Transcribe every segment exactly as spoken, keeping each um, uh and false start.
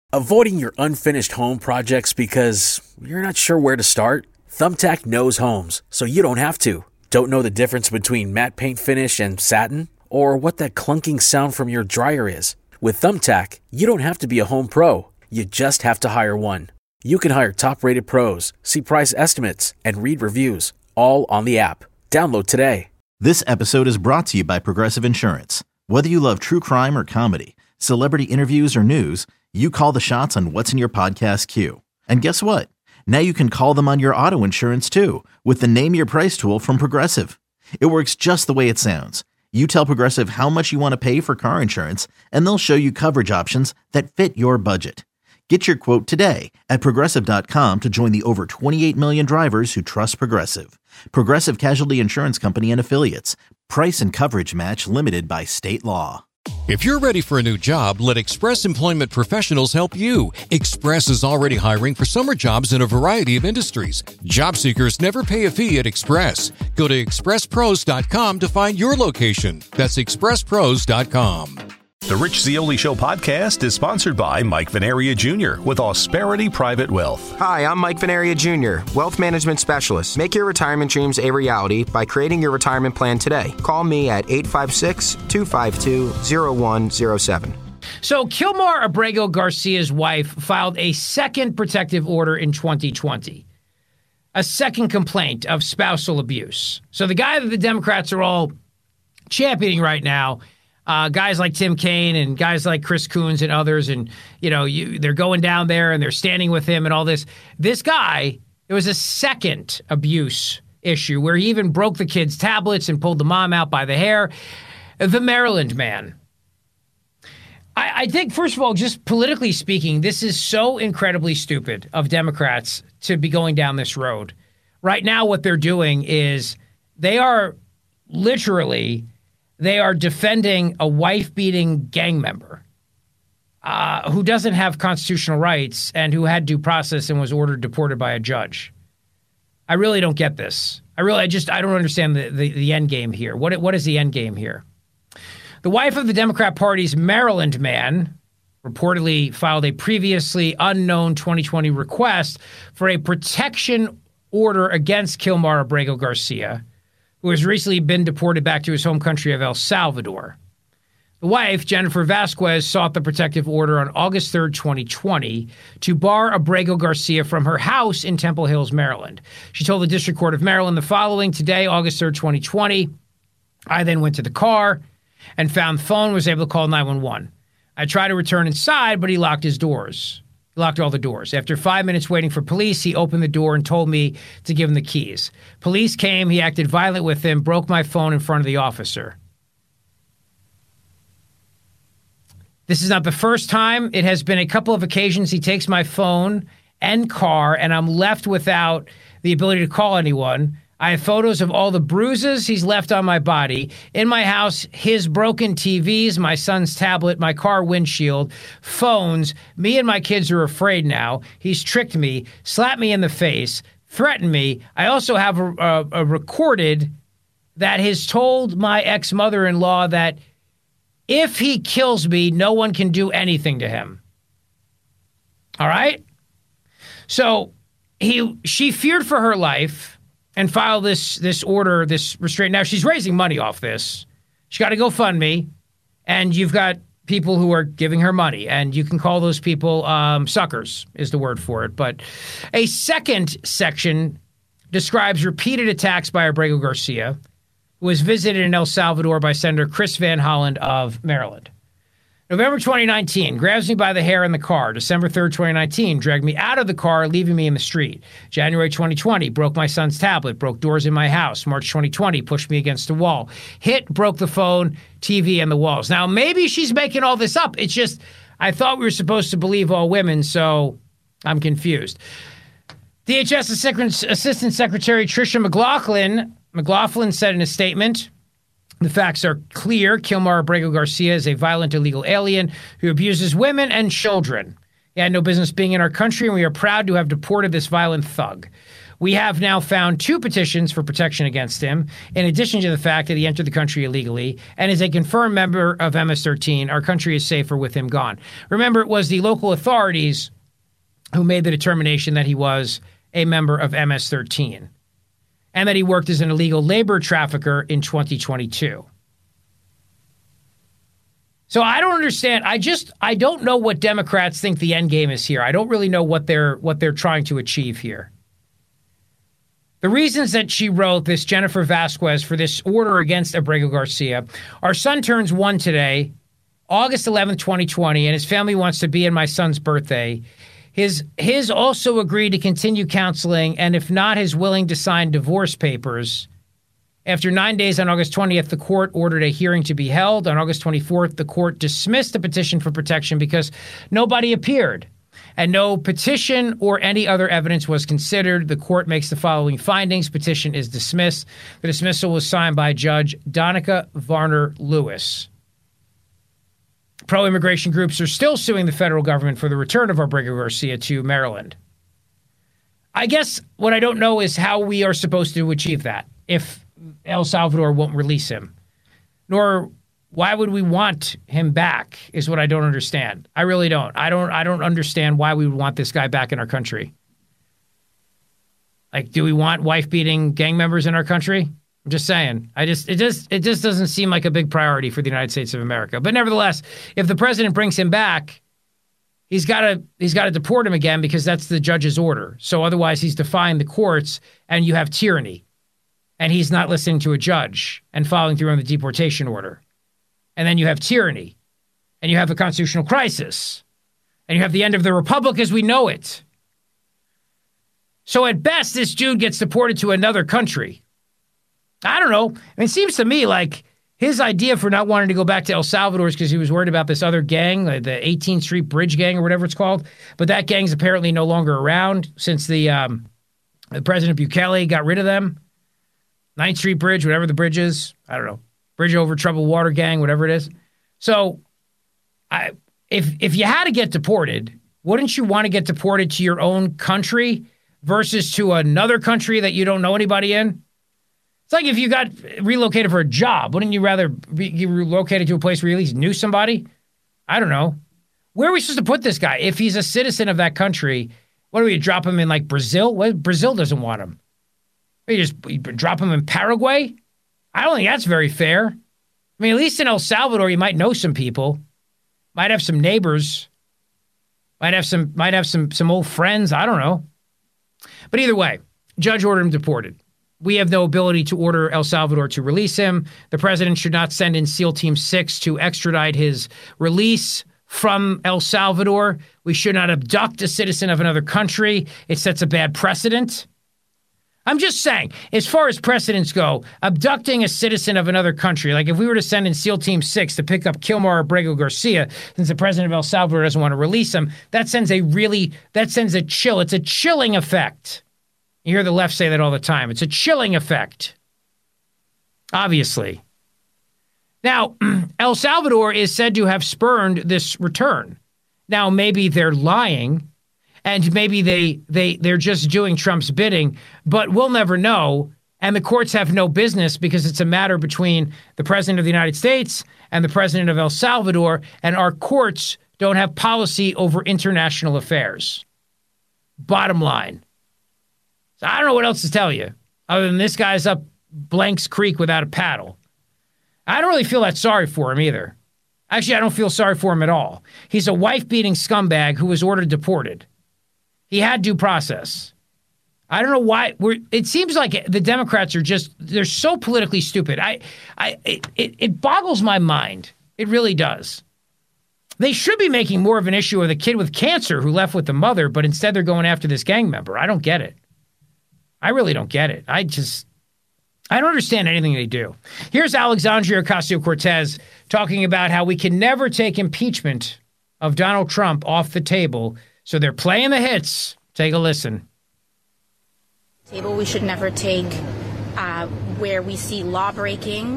Avoiding your unfinished home projects because you're not sure where to start? Thumbtack knows homes, so you don't have to. Don't know the difference between matte paint finish and satin? Or what that clunking sound from your dryer is? With Thumbtack, you don't have to be a home pro. You just have to hire one. You can hire top-rated pros, see price estimates, and read reviews, all on the app. Download today. This episode is brought to you by Progressive Insurance. Whether you love true crime or comedy, celebrity interviews or news, you call the shots on what's in your podcast queue. And guess what? Now you can call them on your auto insurance too with the Name Your Price tool from Progressive. It works just the way it sounds. You tell Progressive how much you want to pay for car insurance, and they'll show you coverage options that fit your budget. Get your quote today at Progressive dot com to join the over twenty-eight million drivers who trust Progressive. Progressive Casualty Insurance Company and Affiliates. Price and coverage match limited by state law. If you're ready for a new job, let Express Employment Professionals help you. Express is already hiring for summer jobs in a variety of industries. Job seekers never pay a fee at Express. Go to express pros dot com to find your location. That's express pros dot com. The Rich Zeoli Show podcast is sponsored by Mike Venaria Junior with Ausperity Private Wealth. Hi, I'm Mike Venaria Junior, Wealth Management Specialist. Make your retirement dreams a reality by creating your retirement plan today. Call me at eight five six, two five two, zero one zero seven. So Kilmar Abrego Garcia's wife filed a second protective order in twenty twenty. A second complaint of spousal abuse. So the guy that the Democrats are all championing right now, Uh, guys like Tim Kaine and guys like Chris Coons and others, and, you know, you, they're going down there and they're standing with him and all this. This guy, it was a second abuse issue where he even broke the kid's tablets and pulled the mom out by the hair. The Maryland man. I, I think, first of all, just politically speaking, this is so incredibly stupid of Democrats to be going down this road. Right now, what they're doing is they are literally... They are defending a wife-beating gang member uh, who doesn't have constitutional rights and who had due process and was ordered deported by a judge. I really don't get this. I really, I just, I don't understand the, the, the end game here. What, what is the end game here? The wife of the Democrat Party's Maryland man reportedly filed a previously unknown twenty twenty request for a protection order against Kilmar Abrego Garcia, who has recently been deported back to his home country of El Salvador. The wife, Jennifer Vasquez, sought the protective order on August third, twenty twenty, to bar Abrego Garcia from her house in Temple Hills, Maryland. She told the District Court of Maryland the following: today, August third, twenty twenty, I then went to the car and found the phone, was able to call nine one one. I tried to return inside, but he locked his doors. He locked all the doors. After five minutes waiting for police, he opened the door and told me to give him the keys. Police came. He acted violent with them, broke my phone in front of the officer. This is not the first time. It has been a couple of occasions he takes my phone and car, and I'm left without the ability to call anyone. I have photos of all the bruises he's left on my body. In my house, his broken T Vs, my son's tablet, my car windshield, phones. Me and my kids are afraid now. He's tricked me, slapped me in the face, threatened me. I also have a, a, a recorded that has told my ex-mother-in-law that if he kills me, no one can do anything to him. All right? So he, she feared for her life and filed this this order, this restraint. Now, she's raising money off this. She got to GoFundMe, and you've got people who are giving her money, and you can call those people um, suckers is the word for it. But a second section describes repeated attacks by Abrego Garcia, who was visited in El Salvador by Senator Chris Van Hollen of Maryland. November twenty nineteen, grabs me by the hair in the car. December third, twenty nineteen, dragged me out of the car, leaving me in the street. January twenty twenty, broke my son's tablet, broke doors in my house. March twenty twenty, pushed me against a wall. Hit, broke the phone, T V, and the walls. Now, maybe she's making all this up. It's just, I thought we were supposed to believe all women, so I'm confused. D H S Assistant Secretary Tricia McLaughlin, McLaughlin said in a statement, the facts are clear. Kilmar Abrego Garcia is a violent illegal alien who abuses women and children. He had no business being in our country, and we are proud to have deported this violent thug. We have now found two petitions for protection against him, in addition to the fact that he entered the country illegally and is a confirmed member of M S thirteen. Our country is safer with him gone. Remember, it was the local authorities who made the determination that he was a member of M S thirteen and that he worked as an illegal labor trafficker in twenty twenty-two. So I don't understand. I just I don't know what Democrats think the end game is here. I don't really know what they're what they're trying to achieve here. The reasons that she wrote, this Jennifer Vasquez, for this order against Abrego Garcia. Our son turns one today, August eleventh, twenty twenty, and his family wants to be in my son's birthday. His his also agreed to continue counseling, and if not, is willing to sign divorce papers. After nine days on August twentieth, the court ordered a hearing to be held. On August twenty-fourth, the court dismissed the petition for protection because nobody appeared and no petition or any other evidence was considered. The court makes the following findings. Petition is dismissed. The dismissal was signed by Judge Donica Varner Lewis. Pro-immigration groups are still suing the federal government for the return of Abrego Garcia to Maryland. I guess what I don't know is how we are supposed to achieve that if El Salvador won't release him. Nor why would we want him back is what I don't understand. I really don't. I don't I don't understand why we would want this guy back in our country. Like, do we want wife-beating gang members in our country? I'm just saying. I just it just it just doesn't seem like a big priority for the United States of America. But nevertheless, if the president brings him back, he's got to he's got to deport him again because that's the judge's order. So otherwise, he's defying the courts, and you have tyranny. And he's not listening to a judge and following through on the deportation order. And then you have tyranny. And you have a constitutional crisis. And you have the end of the republic as we know it. So at best, this dude gets deported to another country. I don't know. I mean, it seems to me like his idea for not wanting to go back to El Salvador is because he was worried about this other gang, like the eighteenth Street Bridge Gang or whatever it's called. But that gang's apparently no longer around since the, um, the President Bukele got rid of them. ninth Street Bridge, whatever the bridge is. I don't know. Bridge over Troubled Water Gang, whatever it is. So I, if if you had to get deported, wouldn't you want to get deported to your own country versus to another country that you don't know anybody in? It's like if you got relocated for a job. Wouldn't you rather be relocated to a place where you at least knew somebody? I don't know. Where are we supposed to put this guy? If he's a citizen of that country, what do we drop him in like Brazil? Well, Brazil doesn't want him. You just you drop him in Paraguay? I don't think that's very fair. I mean, at least in El Salvador, you might know some people, might have some neighbors, might have some might have some some old friends. I don't know. But either way, judge ordered him deported. We have no ability to order El Salvador to release him. The president should not send in SEAL Team six to extradite his release from El Salvador. We should not abduct a citizen of another country. It sets a bad precedent. I'm just saying, as far as precedents go, abducting a citizen of another country, like if we were to send in SEAL Team six to pick up Kilmar Abrego Garcia, since the president of El Salvador doesn't want to release him, that sends a really, that sends a chill. It's a chilling effect. You hear the left say that all the time. It's a chilling effect. Obviously. Now, El Salvador is said to have spurned this return. Now, maybe they're lying. And maybe they, they, they're just doing Trump's bidding, but we'll never know. And the courts have no business because it's a matter between the president of the United States and the president of El Salvador, and our courts don't have policy over international affairs. Bottom line. So I don't know what else to tell you, other than this guy's up Blanks Creek without a paddle. I don't really feel that sorry for him either. Actually, I don't feel sorry for him at all. He's a wife-beating scumbag who was ordered deported. He had due process. I don't know why. We're, it seems like the Democrats are just, they're so politically stupid. I, I, it, it, it boggles my mind. It really does. They should be making more of an issue of the kid with cancer who left with the mother, but instead they're going after this gang member. I don't get it. I really don't get it. I just, I don't understand anything they do. Here's Alexandria Ocasio-Cortez talking about how we can never take impeachment of Donald Trump off the table. So they're playing the hits. Take a listen. Table we should never take uh, where we see law breaking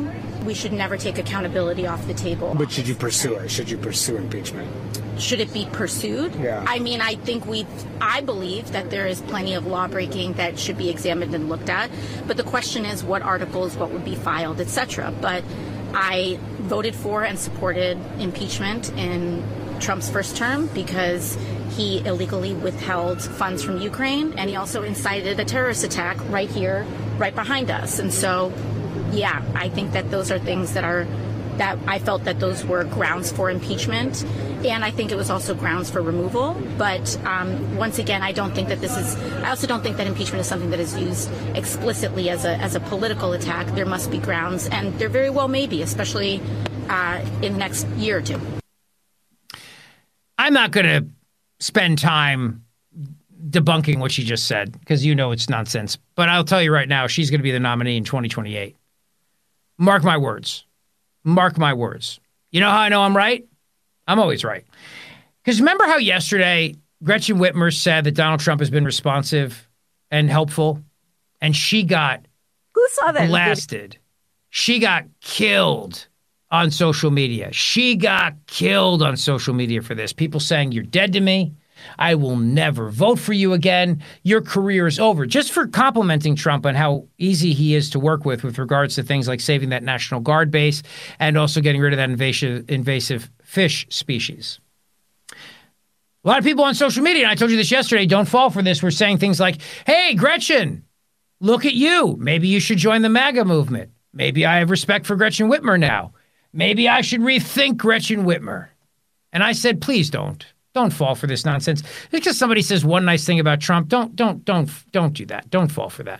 we should never take accountability off the table. But should you pursue it? Should you pursue impeachment? Should it be pursued? Yeah. I mean, I think we, I believe that there is plenty of law breaking that should be examined and looked at. But the question is what articles, what would be filed, et cetera. But I voted for and supported impeachment in Trump's first term because he illegally withheld funds from Ukraine, and he also incited a terrorist attack right here, right behind us. And so, yeah, I think that those are things that are, that I felt that those were grounds for impeachment. And I think it was also grounds for removal. But um, once again, I don't think that this is, I also don't think that impeachment is something that is used explicitly as a as a political attack. There must be grounds, and there very well may be, especially uh, in the next year or two. I'm not going to spend time debunking what she just said because you know it's nonsense. But I'll tell you right now, she's going to be the nominee in twenty twenty-eight. Mark my words. Mark my words. You know how I know I'm right? I'm always right. Because remember how yesterday Gretchen Whitmer said that Donald Trump has been responsive and helpful? And she got Who saw that? blasted. She got killed on social media. She got killed on social media for this. People saying, you're dead to me. I will never vote for you again. Your career is over. Just for complimenting Trump on how easy he is to work with with regards to things like saving that National Guard base and also getting rid of that invasive, invasive fish species. A lot of people on social media, and I told you this yesterday, don't fall for this. We're saying things like, hey, Gretchen, look at you. Maybe you should join the MAGA movement. Maybe I have respect for Gretchen Whitmer now. Maybe I should rethink Gretchen Whitmer. And I said, please don't. Don't fall for this nonsense. Just because somebody says one nice thing about Trump, don't, don't, don't, don't do that. Don't fall for that.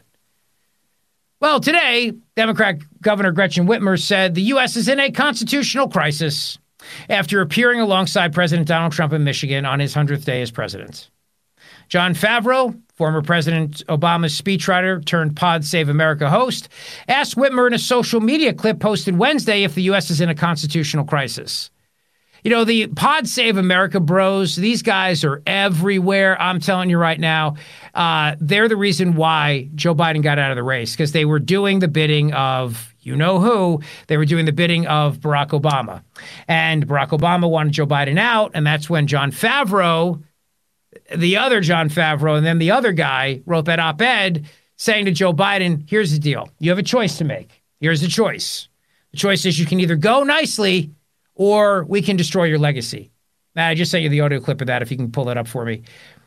Well, today, Democrat Governor Gretchen Whitmer said the U S is in a constitutional crisis after appearing alongside President Donald Trump in Michigan on his hundredth day as president. Jon Favreau, former President Obama's speechwriter turned Pod Save America host, asked Whitmer in a social media clip posted Wednesday if the U S is in a constitutional crisis. You know, the Pod Save America bros, these guys are everywhere. I'm telling you right now, uh, they're the reason why Joe Biden got out of the race, because they were doing the bidding of you know who. They were doing the bidding of Barack Obama. And Barack Obama wanted Joe Biden out, and that's when Jon Favreau, the other Jon Favreau, and then the other guy wrote that op-ed saying to Joe Biden, here's the deal. You have a choice to make. Here's the choice. The choice is you can either go nicely or we can destroy your legacy. Now, I just sent you the audio clip of that if you can pull that up for me.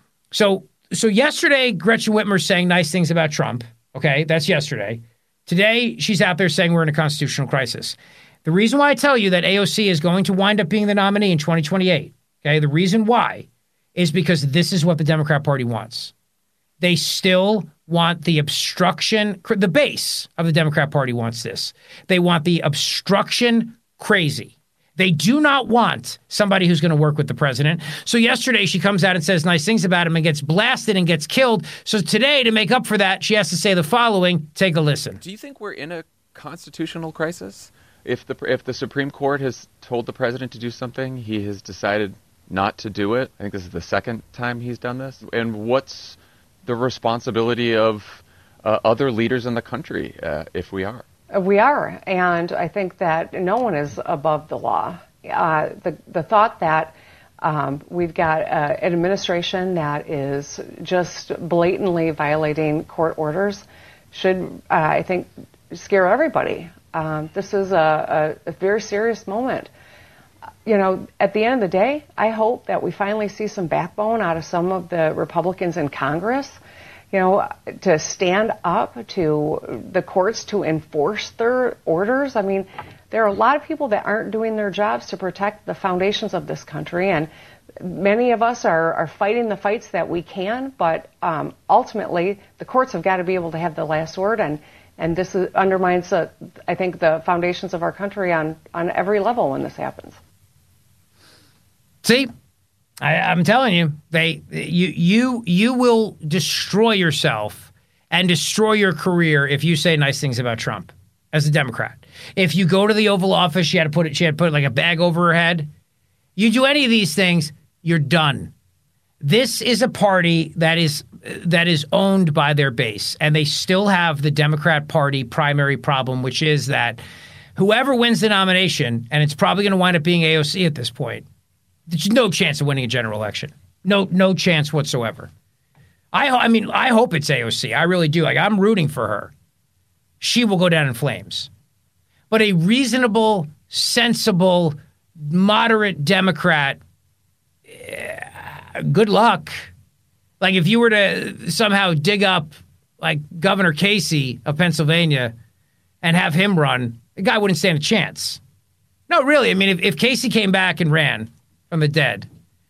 So so yesterday, Gretchen Whitmer saying nice things about Trump. Okay, that's yesterday. Today, she's out there saying we're in a constitutional crisis. The reason why I tell you that A O C is going to wind up being the nominee in twenty twenty-eight, okay, the reason why is because this is what the Democrat Party wants. They still want the obstruction. The base of the Democrat Party wants this. They want the obstruction crazy. They do not want somebody who's going to work with the president. So yesterday she comes out and says nice things about him and gets blasted and gets killed. So today, to make up for that, she has to say the following. Take a listen. Do you think we're in a constitutional crisis? If the if the Supreme Court has told the president to do something, he has decided not to do it. I think this is the second time he's done this. And what's the responsibility of uh, other leaders in the country uh, if we are? We are, and I think that no one is above the law. Uh, the the thought that um, we've got uh, an administration that is just blatantly violating court orders should, uh, I think, scare everybody. Um, this is a, a, a very serious moment. You know, at the end of the day, I hope that we finally see some backbone out of some of the Republicans in Congress, you know, to stand up to the courts to enforce their orders. I mean, there are a lot of people that aren't doing their jobs to protect the foundations of this country, and many of us are, are fighting the fights that we can, but um, ultimately the courts have got to be able to have the last word, and, and this is, undermines, uh, I think, the foundations of our country on, on every level when this happens. See? I, I'm telling you, they you you you will destroy yourself and destroy your career if you say nice things about Trump as a Democrat. If you go to the Oval Office, she had to put it, she had to put like a bag over her head. You do any of these things, you're done. This is a party that is that is owned by their base, and they still have the Democrat Party primary problem, which is that whoever wins the nomination, and it's probably going to wind up being A O C at this point, there's no chance of winning a general election. No, no chance whatsoever. I, I mean, I hope it's A O C. I really do. Like, I'm rooting for her. She will go down in flames. But a reasonable, sensible, moderate Democrat, eh, good luck. Like, if you were to somehow dig up, like, Governor Casey of Pennsylvania and have him run, the guy wouldn't stand a chance. No, really. I mean, if, if Casey came back and ran from the dead,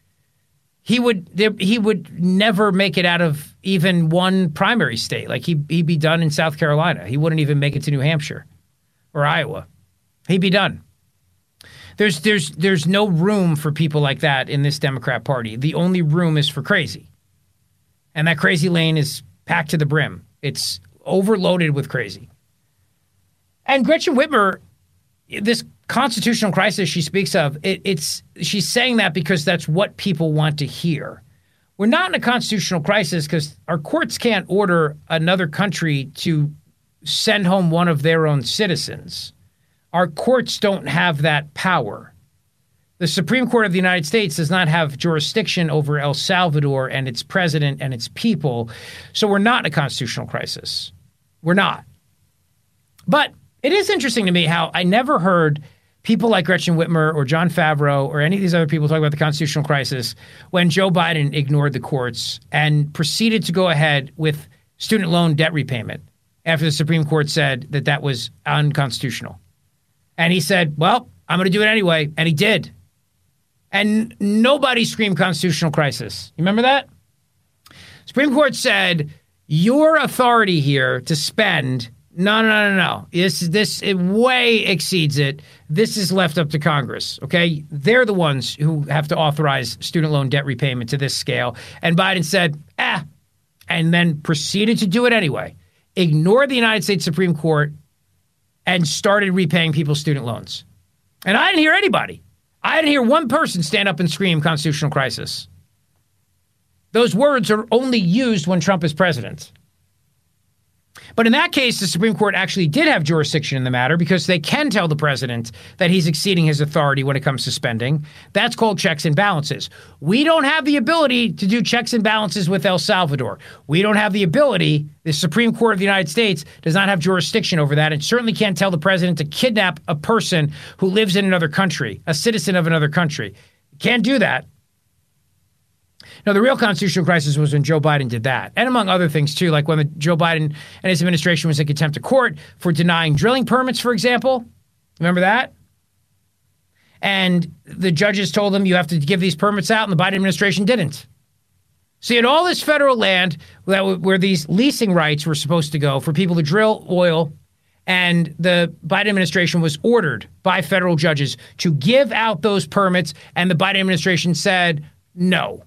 he would there, he would never make it out of even one primary state. Like, he, he'd be done in South Carolina. He wouldn't even make it to New Hampshire or Iowa. He'd be done. There's there's there's no room for people like that in this Democrat Party. The only room is for crazy. And that crazy lane is packed to the brim. It's overloaded with crazy. And Gretchen Whitmer, this constitutional crisis she speaks of, it, it's she's saying that because that's what people want to hear. We're not in a constitutional crisis because our courts can't order another country to send home one of their own citizens. Our courts don't have that power. The Supreme Court of the United States does not have jurisdiction over El Salvador and its president and its people. So we're not in a constitutional crisis. We're not. But it is interesting to me how I never heard people like Gretchen Whitmer or John Favreau or any of these other people talk about the constitutional crisis when Joe Biden ignored the courts and proceeded to go ahead with student loan debt repayment after the Supreme Court said that that was unconstitutional. And he said, well, I'm going to do it anyway. And he did. And nobody screamed constitutional crisis. You remember that? Supreme Court said, your authority here to spend, no, no, no, no, no. This, this it way exceeds it. This is left up to Congress, okay? They're the ones who have to authorize student loan debt repayment to this scale. And Biden said, ah, and then proceeded to do it anyway. Ignored the United States Supreme Court and started repaying people's student loans. And I didn't hear anybody. I didn't hear one person stand up and scream constitutional crisis. Those words are only used when Trump is president. But in that case, the Supreme Court actually did have jurisdiction in the matter because they can tell the president that he's exceeding his authority when it comes to spending. That's called checks and balances. We don't have the ability to do checks and balances with El Salvador. We don't have the ability. The Supreme Court of the United States does not have jurisdiction over that and certainly can't tell the president to kidnap a person who lives in another country, a citizen of another country. Can't do that. No, the real constitutional crisis was when Joe Biden did that. And among other things, too, like when the, Joe Biden and his administration was in contempt of court for denying drilling permits, for example. Remember that? And the judges told them you have to give these permits out, and the Biden administration didn't. So you had all this federal land that w- where these leasing rights were supposed to go for people to drill oil, and the Biden administration was ordered by federal judges to give out those permits, and the Biden administration said no.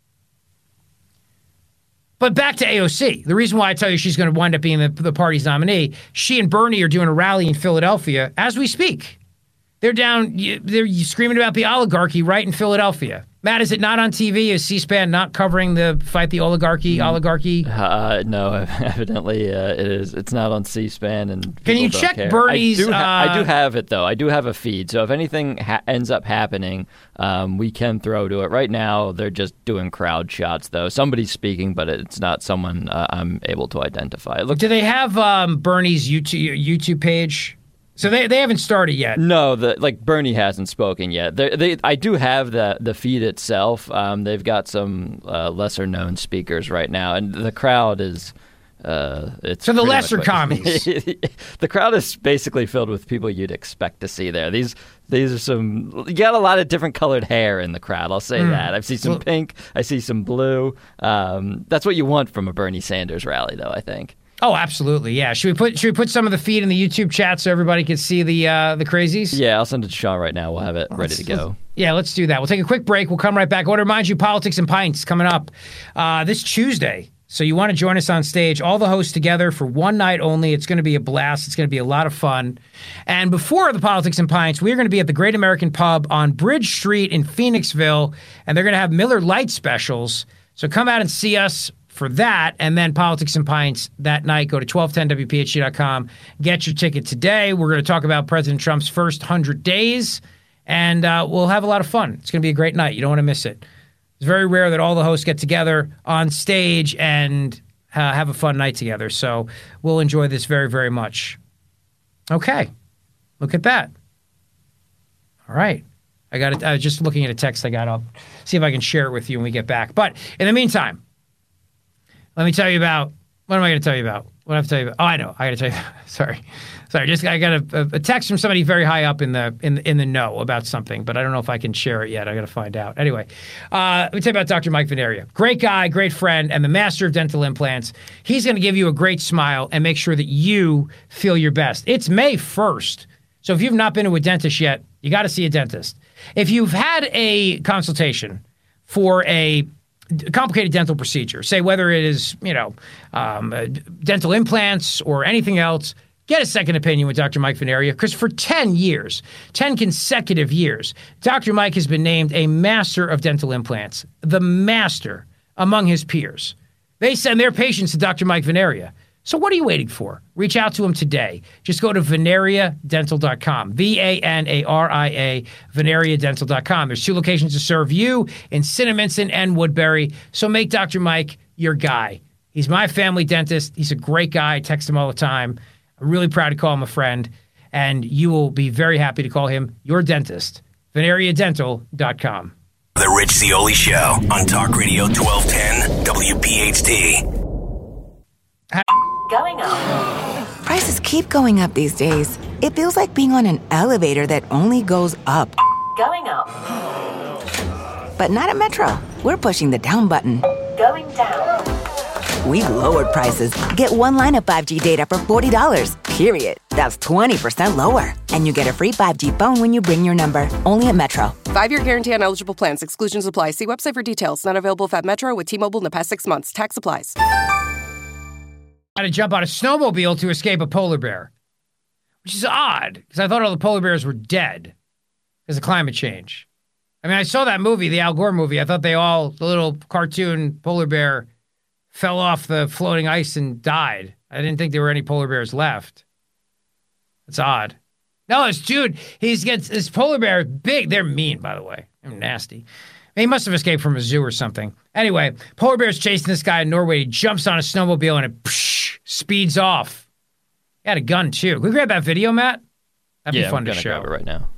But back to A O C. The reason why I tell you she's going to wind up being the, the party's nominee, she and Bernie are doing a rally in Philadelphia as we speak. They're down, they're screaming about the oligarchy right in Philadelphia. Matt, is it not on T V? Is C-SPAN not covering the fight the oligarchy? Mm. Oligarchy? Uh, no, evidently uh, it is. It's not on C-SPAN. And can you check care. Bernie's? I do, ha- uh, I do have it though. I do have a feed. So if anything ha- ends up happening, um, we can throw to it. Right now, they're just doing crowd shots though. Somebody's speaking, but it's not someone uh, I'm able to identify. Look, do they have um, Bernie's YouTube YouTube page? So they they haven't started yet. No, the like Bernie hasn't spoken yet. They, they I do have the the feed itself. Um, they've got some uh, lesser known speakers right now, and the crowd is. Uh, it's so the lesser commies. The crowd is basically filled with people you'd expect to see there. These these are some. You got a lot of different colored hair in the crowd. I'll say mm. that. I see some well, pink. I see some blue. Um, that's what you want from a Bernie Sanders rally, though. I think. Oh, absolutely, yeah. Should we put should we put some of the feed in the YouTube chat so everybody can see the uh, the crazies? Yeah, I'll send it to Sean right now. We'll have it ready to go. Yeah, let's do that. We'll take a quick break. We'll come right back. I want to remind you, Politics and Pints coming up uh, this Tuesday. So you want to join us on stage, all the hosts together for one night only. It's going to be a blast. It's going to be a lot of fun. And before the Politics and Pints, we're going to be at the Great American Pub on Bridge Street in Phoenixville, and they're going to have Miller Lite specials. So come out and see us for that. And then Politics and Pints that night. Go to twelve ten W P H T dot com. Get your ticket today. We're going to talk about President Trump's first one hundred days, and uh, we'll have a lot of fun. It's going to be a great night. You don't want to miss it. It's very rare that all the hosts get together on stage and uh, have a fun night together. So we'll enjoy this very, very much. Okay. Look at that. All right. I got it. I was just looking at a text I got. I'll see if I can share it with you when we get back. But in the meantime, let me tell you about, what am I going to tell you about? What do I have to tell you about? Oh, I know. I got to tell you. Sorry. Sorry. Just I got a, a text from somebody very high up in the in in the know about something, but I don't know if I can share it yet. I got to find out. Anyway, uh, let me tell you about Doctor Mike Veneria. Great guy, great friend, and the master of dental implants. He's going to give you a great smile and make sure that you feel your best. It's May first. So if you've not been to a dentist yet, you got to see a dentist. If you've had a consultation for a complicated dental procedure, say whether it is, you know, um, uh, dental implants or anything else, get a second opinion with Doctor Mike Veneria, because for ten years, ten consecutive years, Doctor Mike has been named a master of dental implants, the master among his peers. They send their patients to Doctor Mike Veneria. So what are you waiting for? Reach out to him today. Just go to veneria dental dot com, V A N A R I A, veneria dental dot com. There's two locations to serve you in Cinnaminson and Woodbury. So make Doctor Mike your guy. He's my family dentist. He's a great guy. I text him all the time. I'm really proud to call him a friend. And you will be very happy to call him your dentist. veneria dental dot com. The Rich Zeoli Show on Talk Radio twelve ten W P H T. Going up. Prices keep going up these days. It feels like being on an elevator that only goes up. Going up. But not at Metro. We're pushing the down button. Going down. We've lowered prices. Get one line of five G data for forty dollars, period. That's twenty percent lower. And you get a free five G phone when you bring your number. Only at Metro. Five-year guarantee on eligible plans. Exclusions apply. See website for details. Not available at Metro with T-Mobile in the past six months. Tax applies. Had to jump on a snowmobile to escape a polar bear, which is odd because I thought all the polar bears were dead because of climate change. I mean, I saw that movie, the Al Gore movie. I thought they all, the little cartoon polar bear, fell off the floating ice and died. I didn't think there were any polar bears left. That's odd. No, this dude, he's gets this polar bear big. They're mean, by the way. They're nasty. He must have escaped from a zoo or something. Anyway, polar bear's chasing this guy in Norway. He jumps on a snowmobile and it psh, speeds off. He had a gun, too. Can we grab that video, Matt? That'd yeah, be fun I'm to show. Grab it right now.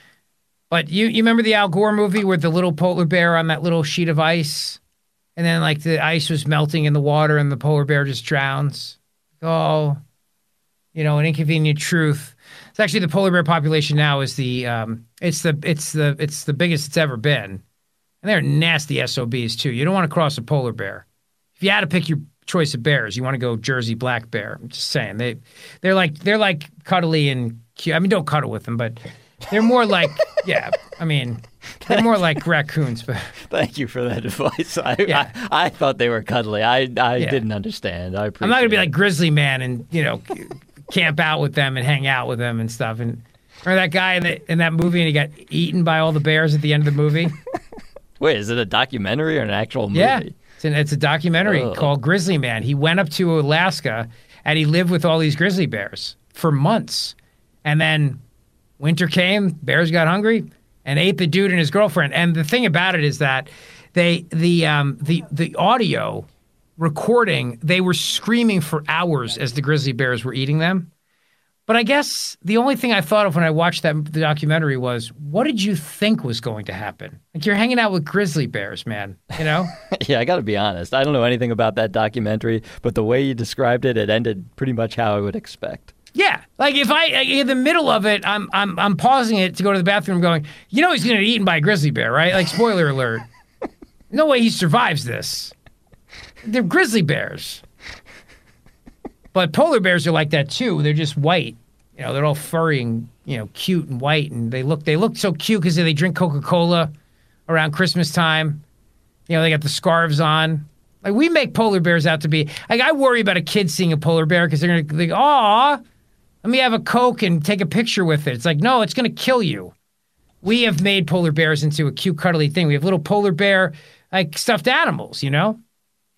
But you, you remember the Al Gore movie with the little polar bear on that little sheet of ice? And then, like, the ice was melting in the water and the polar bear just drowns. Oh, you know, an inconvenient truth. It's actually the polar bear population now is the, um, it's the, it's the, it's the biggest it's ever been. And they're nasty S O Bs, too. You don't want to cross a polar bear. If you had to pick your choice of bears, you want to go Jersey black bear. I'm just saying. They, they're like they're like cuddly and cute. I mean, don't cuddle with them, but they're more like, yeah, I mean, they're more like raccoons. But Thank you for that advice. I Yeah. I, I thought they were cuddly. I, I Yeah. didn't understand. I I'm not going to be appreciate like Grizzly Man and, you know, camp out with them and hang out with them and stuff. And remember that guy in, the, in that movie and he got eaten by all the bears at the end of the movie? Wait, is it a documentary or an actual movie? Yeah, it's, an, it's a documentary Oh. called Grizzly Man. He went up to Alaska and he lived with all these grizzly bears for months. And then winter came, bears got hungry, and ate the dude and his girlfriend. And the thing about it is that they the um, the the audio recording, they were screaming for hours as the grizzly bears were eating them. But I guess the only thing I thought of when I watched that the documentary was, what did you think was going to happen? Like, you're hanging out with grizzly bears, man, you know? Yeah, I got to be honest. I don't know anything about that documentary, but the way you described it, it ended pretty much how I would expect. Yeah, like if I in the middle of it, I'm I'm I'm pausing it to go to the bathroom, going, you know, he's going to get eaten by a grizzly bear, right? Like, spoiler alert. No way he survives this. They're grizzly bears. But polar bears are like that too. They're just white. You know, they're all furry and, you know, cute and white, and they look they look so cute because they drink Coca-Cola around Christmas time. You know, they got the scarves on. Like, we make polar bears out to be like, I worry about a kid seeing a polar bear because they're gonna think, aw, let me have a Coke and take a picture with it. It's like, no, it's gonna kill you. We have made polar bears into a cute, cuddly thing. We have little polar bear like stuffed animals, you know.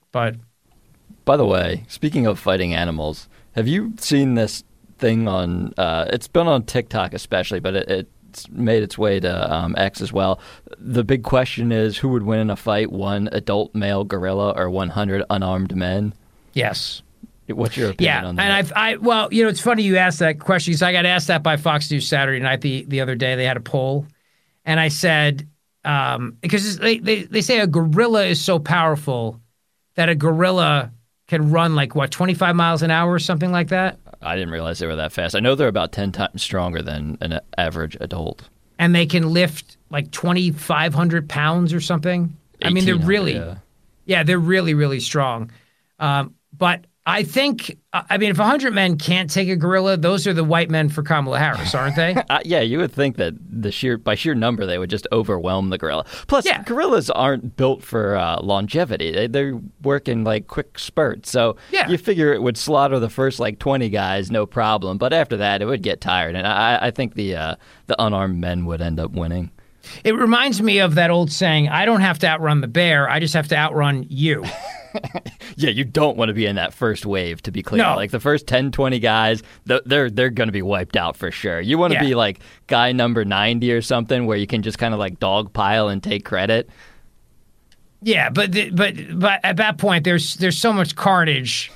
But by the way, speaking of fighting animals, have you seen this thing on? Uh, it's been on TikTok especially, but it, it's made its way to um, X as well. The big question is, who would win in a fight: one adult male gorilla or one hundred unarmed men? Yes. What's your opinion yeah, on that? and I've, I well, you know, it's funny you asked that question because I got asked that by Fox News Saturday night the, the other day. They had a poll, and I said um, because they, they they say a gorilla is so powerful that a gorilla can run like what twenty-five miles an hour or something like that. I didn't realize they were that fast. I know they're about ten times stronger than an average adult, and they can lift like twenty-five hundred pounds or something. I mean, they're really, yeah. yeah, they're really really strong, um, but. I think, I mean, if one hundred men can't take a gorilla, those are the white men for Kamala Harris, aren't they? uh, yeah, you would think that the sheer by sheer number, they would just overwhelm the gorilla. Plus, yeah. gorillas aren't built for uh, longevity. They, they work in, like, quick spurts. So yeah. you figure it would slaughter the first, like, twenty guys, no problem. But after that, it would get tired. And I, I think the uh, the unarmed men would end up winning. It reminds me of that old saying, I don't have to outrun the bear, I just have to outrun you. Yeah, you don't want to be in that first wave, to be clear. No. Like the first ten, twenty guys, they're they're going to be wiped out for sure. You want to yeah. be like guy number ninety or something where you can just kind of like dogpile and take credit. Yeah, but the, but but at that point, there's there's so much carnage.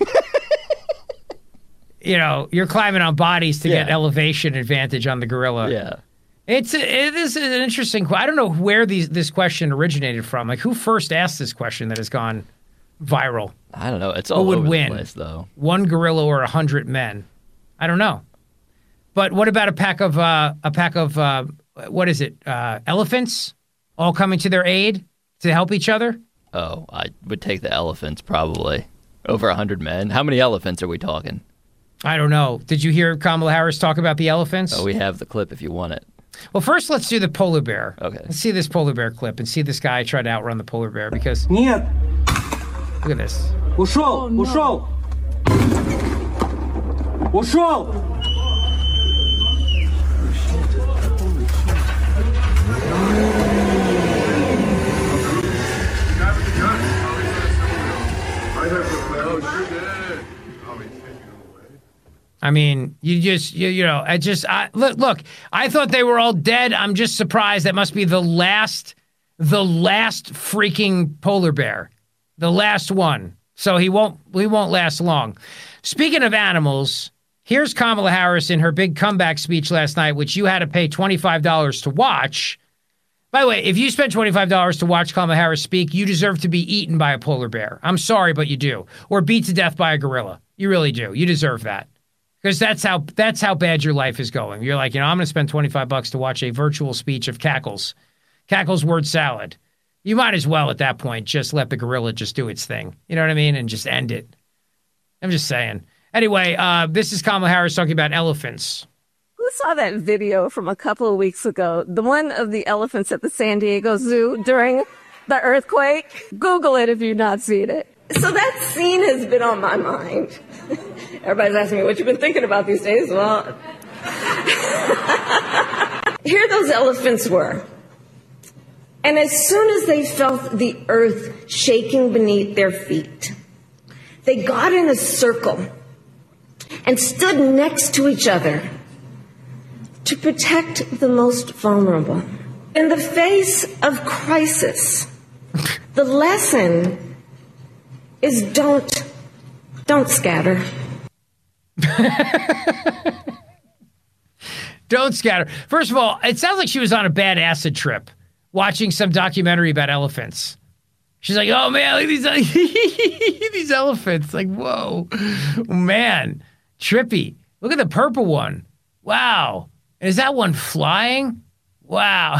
You know, you're climbing on bodies to yeah. get elevation advantage on the gorilla. Yeah. It's it is an interesting. I don't know where these this question originated from. Like, who first asked this question that has gone viral? I don't know. It's all who would over win? the place, though. One gorilla or a hundred men? I don't know. But what about a pack of uh, a pack of uh, what is it? Uh, elephants all coming to their aid to help each other? Oh, I would take the elephants probably over a hundred men. How many elephants are we talking? I don't know. Did you hear Kamala Harris talk about the elephants? Oh, we have the clip if you want it. Well, first, let's do the polar bear. Okay. Let's see this polar bear clip and see this guy try to outrun the polar bear because... Нет. Look at this. Ушел! Ушел! Ушел! I mean, you just, you, you know, I just, I, look, look, I thought they were all dead. I'm just surprised. That must be the last, the last freaking polar bear, the last one. So he won't, he won't last long. Speaking of animals, here's Kamala Harris in her big comeback speech last night, which you had to pay twenty-five dollars to watch. By the way, if you spend twenty-five dollars to watch Kamala Harris speak, you deserve to be eaten by a polar bear. I'm sorry, but you do. Or beat to death by a gorilla. You really do. You deserve that. Because that's how that's how bad your life is going. You're like, you know, I'm going to spend twenty-five bucks to watch a virtual speech of Cackles. Cackles word salad. You might as well at that point just let the gorilla just do its thing. You know what I mean? And just end it. I'm just saying. Anyway, uh, this is Kamala Harris talking about elephants. Who saw that video from a couple of weeks ago? The one of the elephants at the San Diego Zoo during the earthquake? Google it if you've not seen it. So that scene has been on my mind. Everybody's asking me what you've been thinking about these days. Well, here those elephants were. And as soon as they felt the earth shaking beneath their feet, they got in a circle and stood next to each other to protect the most vulnerable. In the face of crisis, the lesson is don't, don't scatter. Don't scatter. First of all, it sounds like she was on a bad acid trip watching some documentary about elephants. She's like, oh man, look at these, these elephants. Like, whoa, man, trippy. Look at the purple one. Wow. Is that one flying? Wow.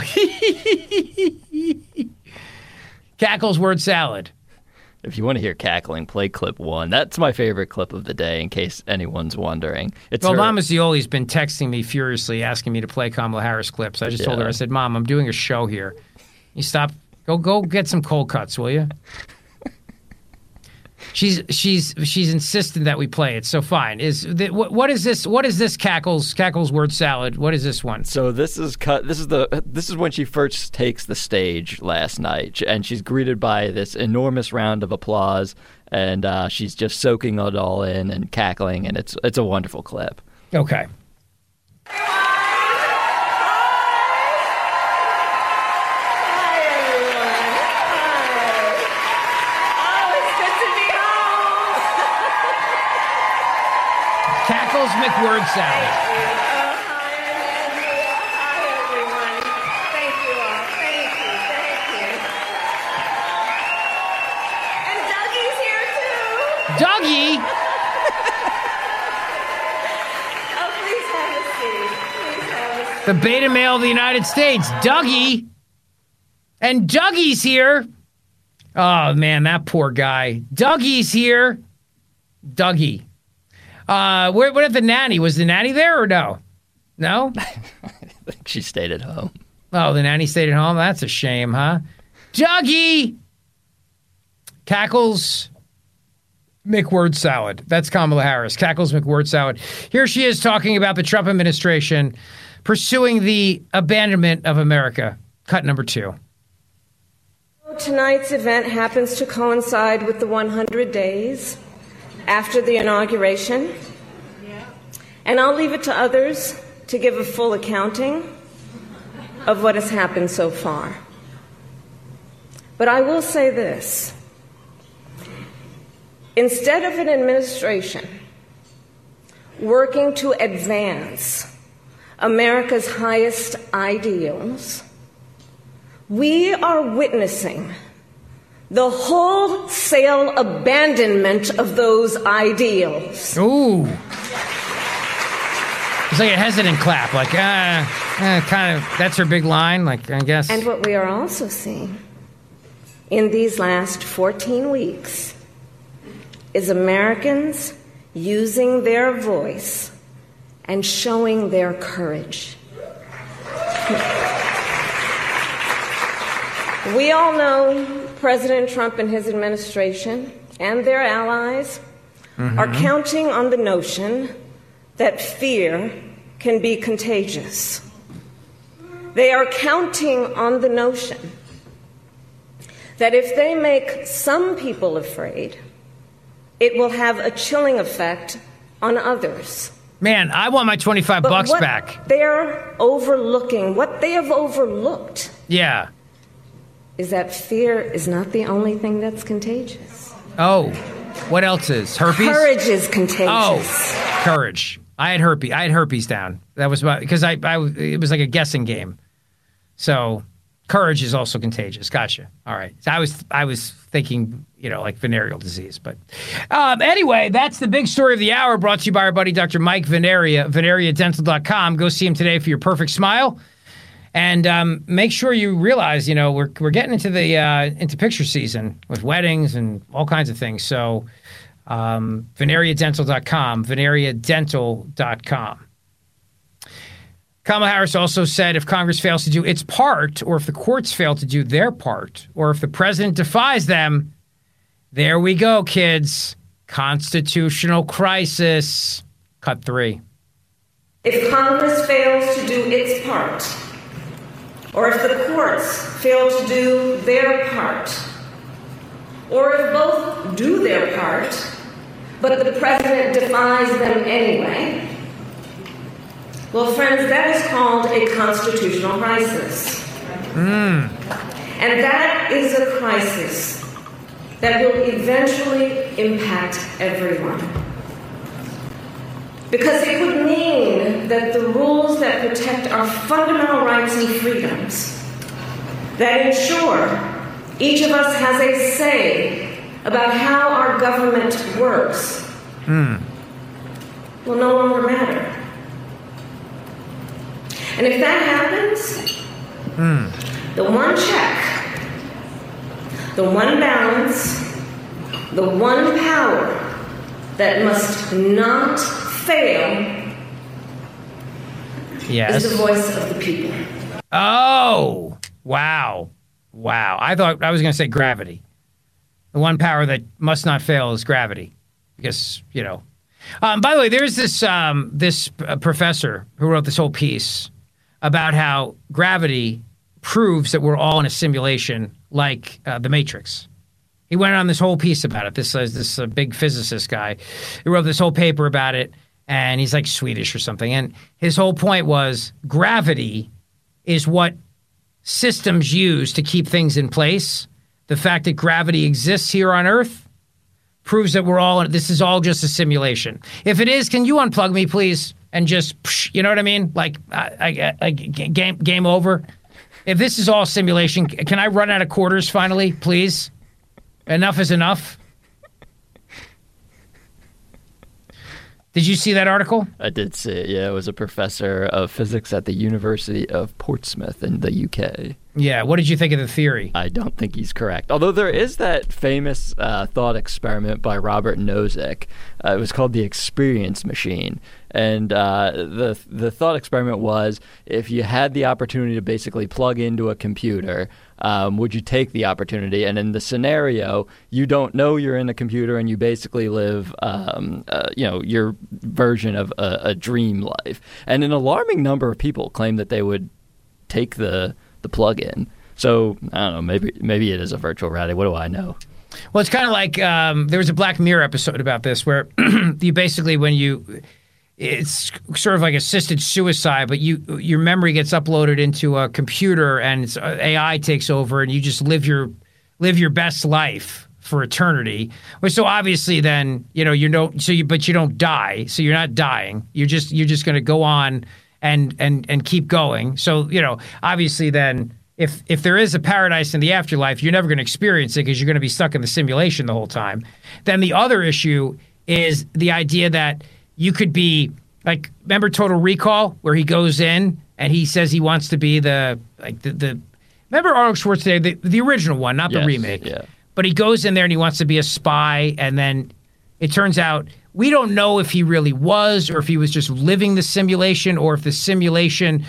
Cackles word salad. If you want to hear cackling, play clip one. That's my favorite clip of the day, in case anyone's wondering. It's well, her- Mama Zioli's been texting me furiously, asking me to play Kamala Harris clips. I just yeah. told her, I said, Mom, I'm doing a show here. You stop. Go go get some cold cuts, will you? She's she's she's insistent that we play it. So fine. Is the, what, what is this? What is this Cackles Cackles word salad? What is this one? So this is cut. This is the. This is when she first takes the stage last night, and she's greeted by this enormous round of applause, and uh, she's just soaking it all in and cackling, and it's it's a wonderful clip. Okay. Cackles McWord salad. Thank you all. Thank you. Thank you. And Dougie's here too. Dougie? Oh, please have a seat. Please have a seat. The beta male of the United States, Dougie. And Dougie's here. Oh, man, that poor guy. Dougie's here. Dougie. Uh, where, what if the nanny? Was the nanny there or no? No? I think she stayed at home. Oh, the nanny stayed at home? That's a shame, huh? Dougie! Cackles McWord salad. That's Kamala Harris. Cackles McWord salad. Here she is talking about the Trump administration pursuing the abandonment of America. Cut number two. Tonight's event happens to coincide with the one hundred days after the inauguration, and I'll leave it to others to give a full accounting of what has happened so far. But I will say this. Instead of an administration working to advance America's highest ideals, we are witnessing the wholesale abandonment of those ideals. Ooh. It's like a hesitant clap, like, uh, uh, kind of, that's her big line, like, I guess. And what we are also seeing in these last fourteen weeks is Americans using their voice and showing their courage. We all know President Trump and his administration and their allies mm-hmm. are counting on the notion that fear can be contagious. They are counting on the notion that if they make some people afraid, it will have a chilling effect on others. Man, I want my twenty-five but bucks what back. They're overlooking, what they have overlooked. Yeah. Is that fear is not the only thing that's contagious. Oh, what else is? Herpes? Courage is contagious. Oh, courage. I had herpes. I had herpes down. That was about, because I, I, it was like a guessing game. So, courage is also contagious. Gotcha. All right. So I was, I was thinking, you know, like venereal disease. But um, anyway, that's the big story of the hour, brought to you by our buddy Doctor Mike Veneria, veneria dental dot com. Go see him today for your perfect smile. And um, make sure you realize, you know, we're we're getting into the uh, into picture season with weddings and all kinds of things. So, um, veneria dental dot com, veneria dental dot com. Kamala Harris also said if Congress fails to do its part, or if the courts fail to do their part, or if the president defies them, there we go, kids. Constitutional crisis. Cut three. If Congress fails to do its part, or if the courts fail to do their part, or if both do their part, but the president defies them anyway, well, friends, that is called a constitutional crisis. Mm. And that is a crisis that will eventually impact everyone. Because it would mean that the rules that protect our fundamental rights and freedoms, that ensure each of us has a say about how our government works, mm. will no longer matter. And if that happens, mm. the one check, the one balance, the one power that must not fail yes. is the voice of the people. Oh, wow. Wow. I thought I was going to say gravity. The one power that must not fail is gravity. Because, you know. Um, by the way, there's this um, this uh, professor who wrote this whole piece about how gravity proves that we're all in a simulation like uh, The Matrix. He went on this whole piece about it. This uh, this uh, big physicist guy. He wrote this whole paper about it, and he's like Swedish or something. And his whole point was gravity is what systems use to keep things in place. The fact that gravity exists here on Earth proves that we're all, this is all just a simulation. If it is, can you unplug me, please? And just, you know what I mean? Like, I, I, I, game, game over. If this is all simulation, can I run out of quarters finally, please? Enough is enough. Did you see that article? I did see it, yeah. It was a professor of physics at the University of Portsmouth in the U K. Yeah, what did you think of the theory? I don't think he's correct. Although there is that famous uh, thought experiment by Robert Nozick. Uh, it was called the Experience Machine. And uh, the the thought experiment was, if you had the opportunity to basically plug into a computer, um, would you take the opportunity? And in the scenario, you don't know you're in a computer, and you basically live, um, uh, you know, your version of a, a dream life. And an alarming number of people claim that they would take the the plug-in. So I don't know. Maybe maybe it is a virtual reality. What do I know? Well, it's kind of like um, there was a Black Mirror episode about this, where you basically when you it's sort of like assisted suicide, but you your memory gets uploaded into a computer and it's, uh, A I takes over, and you just live your live your best life for eternity. Well, so obviously, then you know you don't. So you but you don't die. So you're not dying. You're just you're just going to go on and and and keep going. So you know, obviously, then if if there is a paradise in the afterlife, you're never going to experience it because you're going to be stuck in the simulation the whole time. Then the other issue is the idea that you could be like, remember Total Recall, where he goes in and he says he wants to be the like the, the remember Arnold Schwarzenegger, the, the original one, not the yes, remake. Yeah. But he goes in there and he wants to be a spy, and then it turns out we don't know if he really was, or if he was just living the simulation, or if the simulation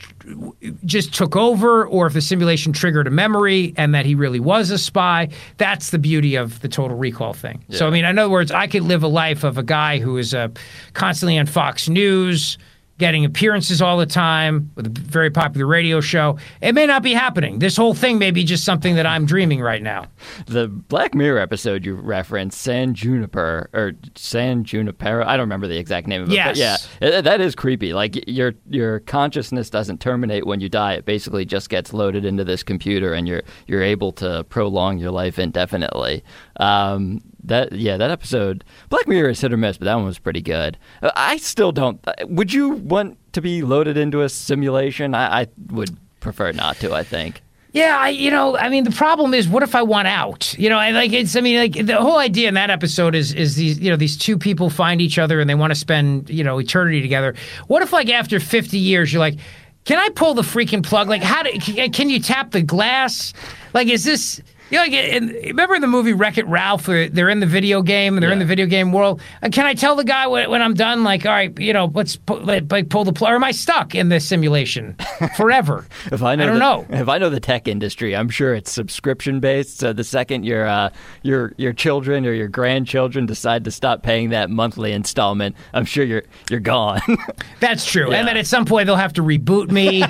just took over, or if the simulation triggered a memory and that he really was a spy. That's the beauty of the Total Recall thing. Yeah. So, I mean, in other words, I could live a life of a guy who is uh, constantly on Fox News, getting appearances all the time with a very popular radio show. It may not be happening. This whole thing may be just something that I'm dreaming right now. The Black Mirror episode you referenced, San Juniper, or San Junipero, I don't remember the exact name of it. Yes. But yeah, it, that is creepy. Like, your your consciousness doesn't terminate when you die. It basically just gets loaded into this computer, and you're you're able to prolong your life indefinitely. Um, that yeah, that episode, Black Mirror is hit or miss, but that one was pretty good. I still don't. Would you want to be loaded into a simulation? I, I would prefer not to, I think. Yeah, I, you know, I mean, the problem is, what if I want out? You know, I like it's. I mean, like the whole idea in that episode is is these, you know, these two people find each other and they want to spend, you know, eternity together. What if, like, after fifty years, you're like, can I pull the freaking plug? Like, how do can you tap the glass? Like, is this? You know, like, in, remember in the movie Wreck-It Ralph, where they're in the video game, and they're yeah. in the video game world? Uh, can I tell the guy when, when I'm done, like, all right, you know, let's pu- let, like, pull the plug? Or am I stuck in this simulation forever? if I know, I don't the, know. If I know the tech industry, I'm sure it's subscription based. So the second your uh, your your children or your grandchildren decide to stop paying that monthly installment, I'm sure you're you're gone. That's true. Yeah. And then at some point they'll have to reboot me,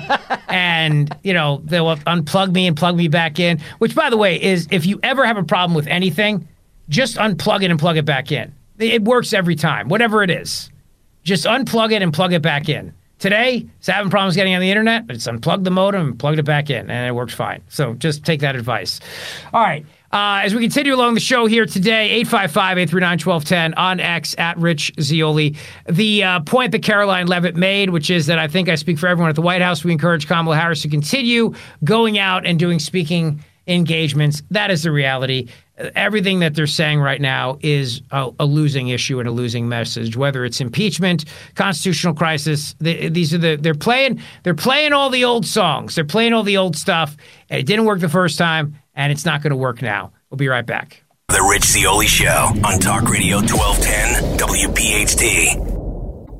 and you know they'll unplug me and plug me back in. Which, by the way, is is if you ever have a problem with anything, just unplug it and plug it back in. It works every time, whatever it is. Just unplug it and plug it back in. Today, it's having problems getting on the internet, but it's unplugged the modem and plugged it back in, and it works fine. So just take that advice. All right. Uh, as we continue along the show here today, eight five five, eight three nine, one two one zero on X, at Rich Zeoli. The uh, point that Caroline Leavitt made, which is that I think I speak for everyone at the White House, we encourage Kamala Harris to continue going out and doing speaking engagements. That is the reality. Everything that they're saying right now is a, a losing issue and a losing message. Whether it's impeachment, constitutional crisis, they, these are the they're playing they're playing all the old songs. They're playing all the old stuff. And it didn't work the first time, and it's not going to work now. We'll be right back. The Rich Zeoli Show on Talk Radio twelve ten W P H T.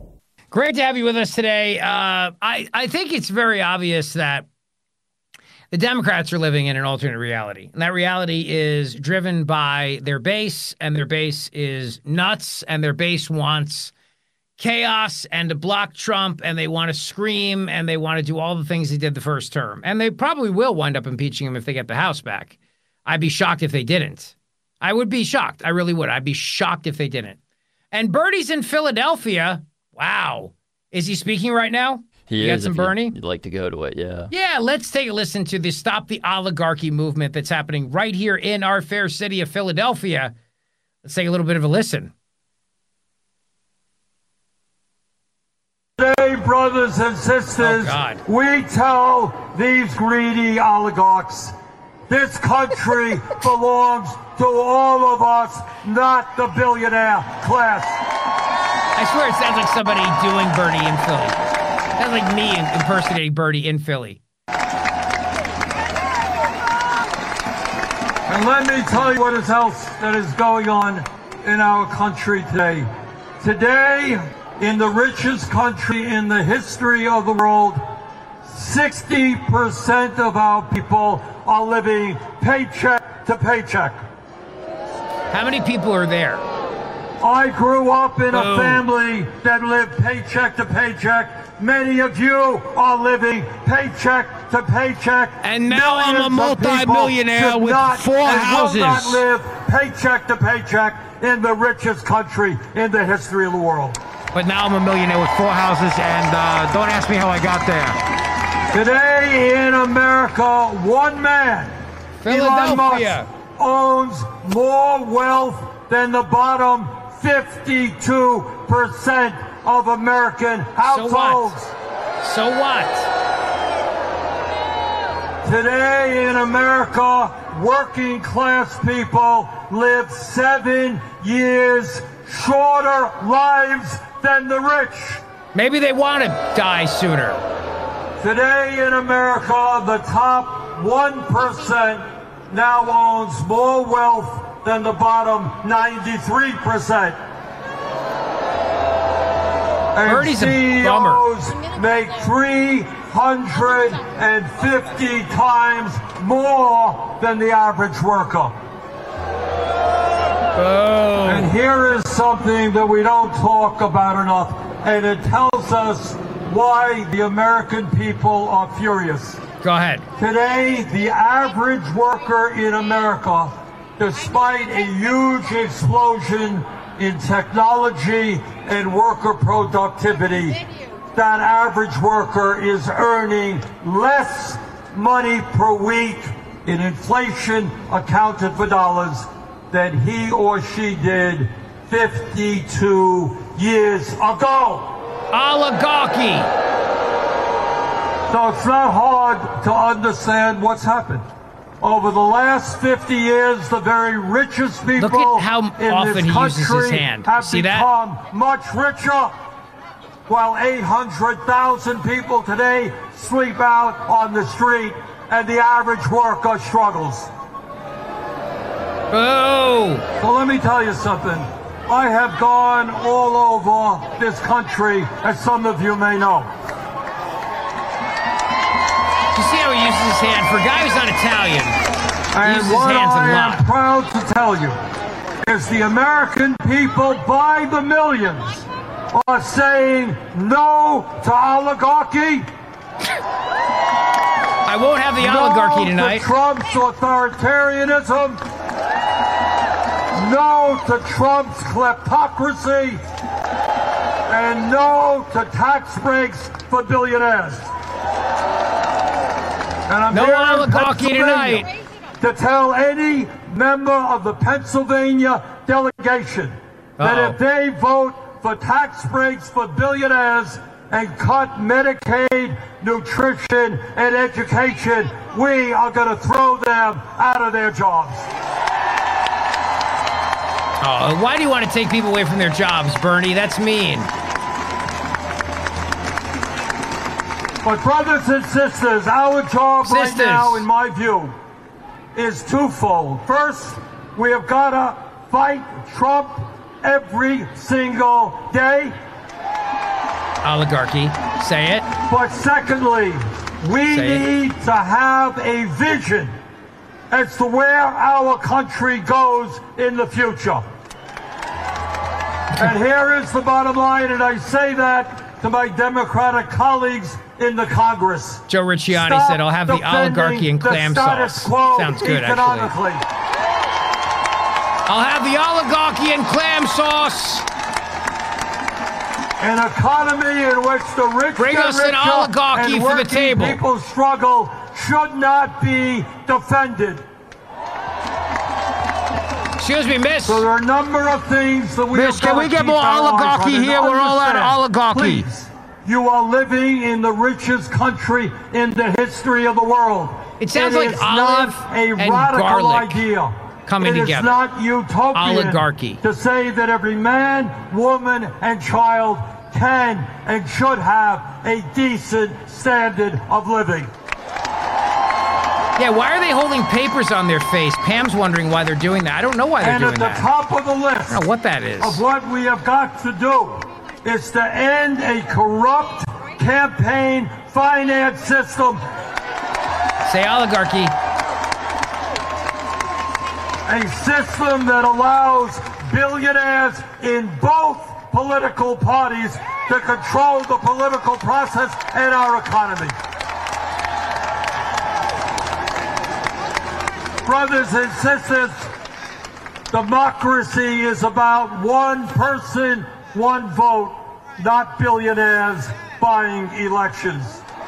Great to have you with us today. Uh, I I think it's very obvious that The Democrats are living in an alternate reality, and that reality is driven by their base, and their base is nuts, and their base wants chaos and to block Trump, and they want to scream, and they want to do all the things they did the first term. And they probably will wind up impeaching him if they get the House back. I'd be shocked if they didn't. I would be shocked. I really would. I'd be shocked if they didn't. And Bernie's in Philadelphia. Wow. Is he speaking right now? He you is. got some if Bernie? You'd, you'd like to go to it, yeah. Yeah, let's take a listen to the Stop the Oligarchy movement that's happening right here in our fair city of Philadelphia. Let's take a little bit of a listen. Today, brothers and sisters, oh, we tell these greedy oligarchs, this country belongs to all of us, not the billionaire class. I swear it sounds like somebody doing Bernie in Philly. Sounds like me impersonating Bernie in Philly. And let me tell you what is else that is going on in our country today. Today, in the richest country in the history of the world, sixty percent of our people are living paycheck to paycheck. How many people are there? I grew up in a Boom. family that lived paycheck to paycheck. Many of you are living paycheck to paycheck. And now I'm a Millions of people multi-millionaire should with not four and houses. will not live paycheck to paycheck in the richest country in the history of the world. But now I'm a millionaire with four houses, and uh, don't ask me how I got there. Today in America, one man, Elon Philadelphia, Musk, owns more wealth than the bottom fifty-two percent of American households. So what? Today in America, working class people live seven years shorter lives than the rich. Maybe they want to die sooner. Today in America, the top one percent now owns more wealth than the bottom ninety-three percent. And Bernie's C E a bummer. Os make three hundred fifty times more than the average worker. Oh. And here is something that we don't talk about enough, and it tells us why the American people are furious. Go ahead. Today, the average worker in America, despite a huge explosion in technology and worker productivity, that average worker is earning less money per week in inflation accounted for dollars than he or she did fifty-two years ago. Oligarchy. So it's not hard to understand what's happened. Over the last fifty years, the very richest people Look at how in often this he uses his country hand. have See that? become much richer, while eight hundred thousand people today sleep out on the street and the average worker struggles. Oh! So let me tell you something. I have gone all over this country, as some of you may know. You see how he uses his hand? For a guy who's not Italian, he And uses his what hands I a am lot. proud to tell you is the American people by the millions are saying no to oligarchy. I won't have the oligarchy no tonight. To Trump's authoritarianism. No to Trump's kleptocracy. And no to tax breaks for billionaires. And I'm No here in oligarchy Pennsylvania tonight. to tell any member of the Pennsylvania delegation that Uh-oh. if they vote for tax breaks for billionaires and cut Medicaid, nutrition, and education, we are going to throw them out of their jobs. Oh, why do you want to take people away from their jobs, Bernie? That's mean. But brothers and sisters, our job right Sisters. now, in my view, is twofold. First, we have got to fight Trump every single day. Oligarchy. Say it. But secondly, We Say need it. to have a vision as to where our country goes in the future. And here is the bottom line, and I say that to my Democratic colleagues in the Congress. Joe Ricciani Stop said, I'll have the oligarchy and clam the status sauce. quo Sounds good, economically. actually. I'll have the oligarchy and clam sauce. An economy in which the rich Bring get us an richer oligarchy and for the working table. people's struggle should not be defended. Excuse me, miss. So there are a number of things that we Miss, have can we got to get keep more our eyes oligarchy on. here? And We're all out of understand, oligarchy. Please, you are living in the richest country in the history of the world. It sounds It like is olive not a and radical garlic idea. coming it together. It is not utopian Oligarchy. to say that every man, woman, and child can and should have a decent standard of living. Yeah, why are they holding papers on their face? Pam's wondering why they're doing that. I don't know why they're and doing at the that. top of the list I don't know what that is. of what we have got to do is to end a corrupt campaign finance system. Say oligarchy. A system that allows billionaires in both political parties to control the political process and our economy. Brothers and sisters, democracy is about one person, one vote, not billionaires buying elections.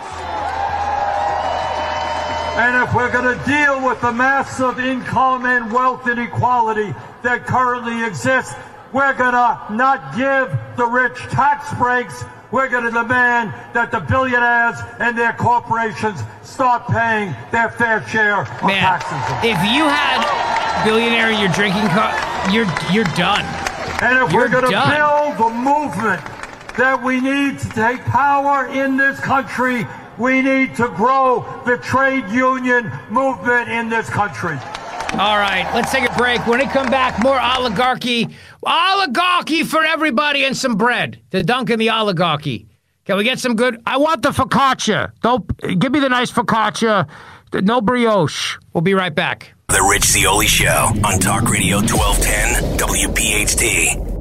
And if we're going to deal with the massive income and wealth inequality that currently exists, we're going to not give the rich tax breaks. We're going to demand that the billionaires and their corporations start paying their fair share of Man, taxes. if you had billionaire in your drinking cup, you're you're done. And if You're we're going to done. build the movement that we need to take power in this country, we need to grow the trade union movement in this country. All right, let's take a break. When we come back, more oligarchy. Oligarchy for everybody and some bread to dunk in the oligarchy. Can we get some good? I want the focaccia. Don't give me the nice focaccia. No brioche. We'll be right back. The Rich Zeoli Show on Talk Radio twelve ten W P H T.